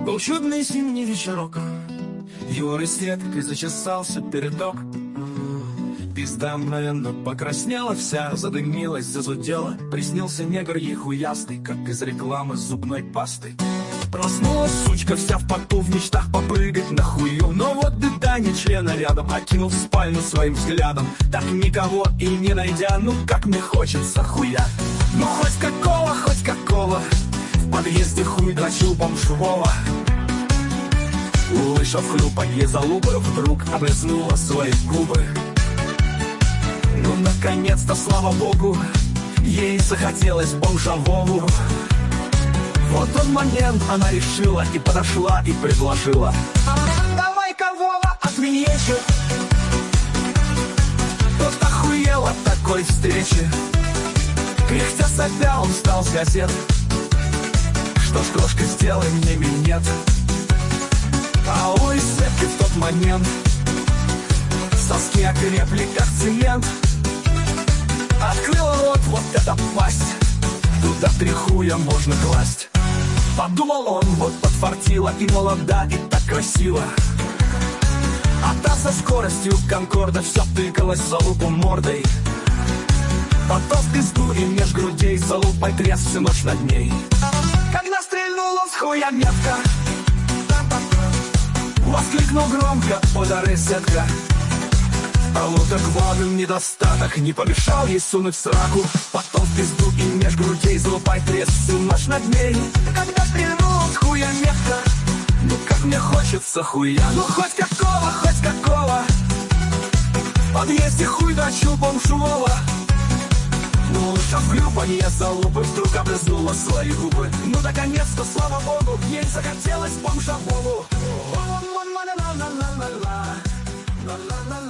Был чудный зимний вечерок, его розеткой зачесался передок. Пизда мгновенно покраснела вся, задымилась, зазудела. Приснился негр ей хуястый, как из рекламы зубной пасты. Проснулась сучка вся в поту, в мечтах попрыгать на хую. Но вот беда, не члена рядом, окинул в спальню своим взглядом. Так никого и не найдя, ну как мне хочется хуя. Ну хоть какого, в подъезде хуй дрочил бомжевого. Услышав хлюпанье залупы, вдруг облизнула свои губы. Ну наконец-то, слава богу, ей захотелось бомжовому. Вот тот момент она решила и подошла и предложила: давай-ка, Вова, отмени вечер. Тот охуел от такой встречи. Кряхтя сопя, он встал с газет. Что ж, крошка, сделай мне минет. А у Исепки в тот момент соски окрепли, как цемент. Открыл рот, вот эта пасть, туда 3 хуя можно класть. Подумал он, вот подфартила, и молода, и так красиво. А та со скоростью конкорда все тыкалась за лупу мордой. Потом в пизду и меж грудей залупой тряс всю ночь над ней. Когда стрельнула с хуя метка, воскликнул громко удары сетка. А вот так главным недостаток не помешал ей сунуть в сраку. Потом в пизду и меж грудей залупай тряс всю ночь над ней. Когда стрельнула с хуя метка, ну как мне хочется хуя. Ну хоть какого, в подъезде хуй дрочил бомжевого. Ну лучше в хлюпанье залупы, вдруг облизнула свои губы. Ну наконец-то, слава богу, ей захотелось бомжовому.